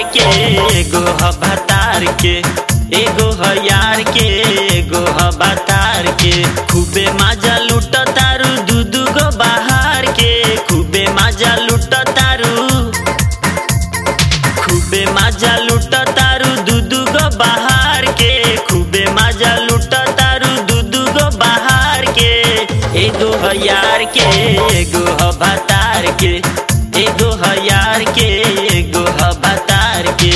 के एगो ह भतार के, एगो ह यार के एगो ह भतार के। खूबे मजा लूट तारू दू दू गो बाहर के, खूबे मजा लूट तारू, खूबे मजा लूट तारू दू दू गो बाहर के, खूबे मजा लूट तारू दू दू गो बाहर के। एगो ह यार के एगो ह भतार के, एगो ह यार के एगो ह भतार के।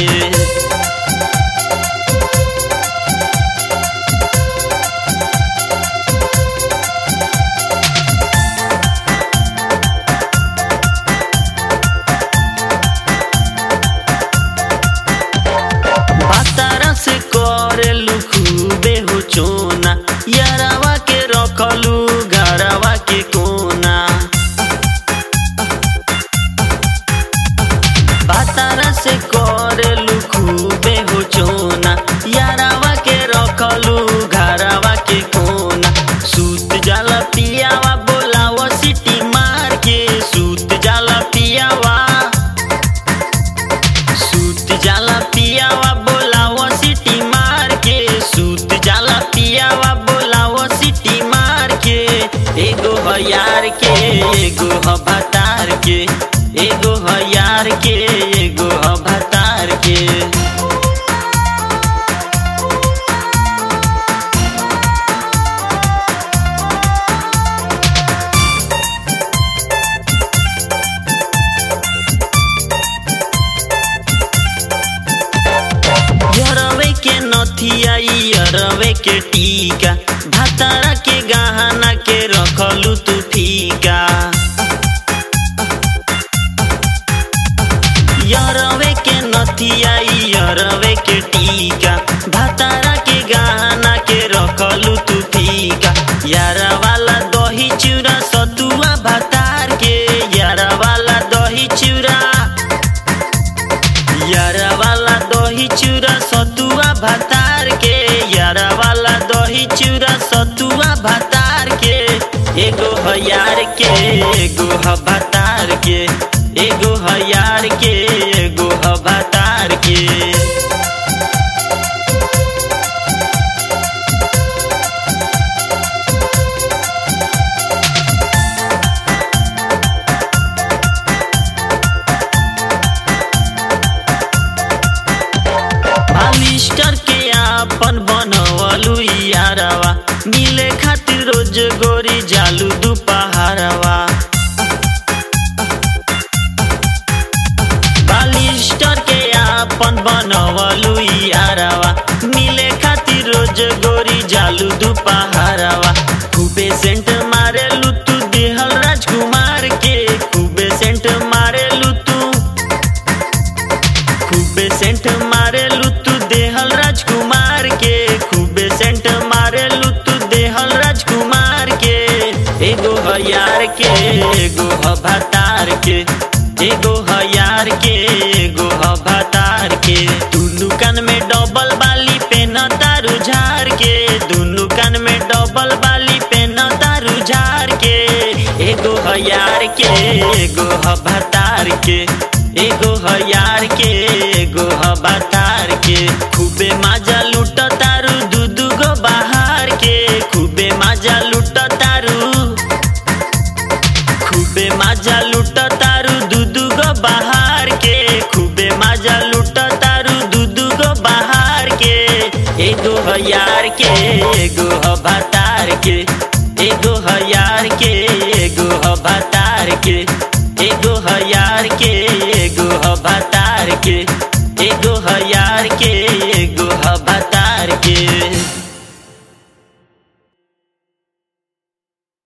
भतारा से करेलू खूबे हो चोना, यारावा के रखलू घरवा के कोना। भतारा से करेलू खूबे हो चोना, यारावा के रखलू घरवा के कोना। सूत जाला पियावा बोलावा सिटी मार के, सूत जाला पियावा, सूत जाला पियावा बोलावा सिटी मार के, सूत जाला पियावा बोलावा सिटी मार के। एगो ह यार के एगो ह भतार के, एगो ह यार के एगो ह भतार के। यरवे के नथिया यरवे के टीका, भतारा के गहना के रखलू तू फीका। यरवे के नथिया यरवे के टीका, भतारा के गहना के रखलू तू फीका। यारा वाला दही चूड़ा सतुआ भतार के, यारा वाला दही चूड़ा, यारा वाला दही चूड़ा सतुआ भतार के, यारा वाला दही चूड़ा सतुआ भतार के। एगो ह यार के एगो ह भतार के, एगो ह यार के एगो ह भतार के। बालिस्टर के आपन बनवलू यारवा, मिले खातिर रोज गोरी जालू दुपहरवा। बालिस्टर के आपन बनवलू यारवा, मिले खातिर रोज गोरी जालू दुपहरवा। खूबे सेंट मारेलू तू देहल राजकुमार के, खूबे सेंट मारेलू तू, खूबे सेंट मारेलू तू देहल राजकुमार के, खूबे सेंट मारेलू तू देहल राजकुमार के। एगो ह यार के एगो ह भतार के, एगो ह यार के एगो ह भतार के। दुनू कान में डबल बाली पेन तारू झार के, दुनू कान में डबल बाली पेन तारू झार के। एगो ह यार के एगो ह भतार के, एगो ह यार के एगो ह भतार के। खूबे मजा लूट तारू दू दू गो बाहर के, खूबे मजा लूट तारू, खूबे मजा लूट तारू दू दू गो बाहर के, खूबे मजा लूट तारू दू दू गो बाहर के। एगो ह यार के एगो ह भतार के, एगो ह यार के एगो ह भतार के, एगो ह यार के एगो ह भतार के।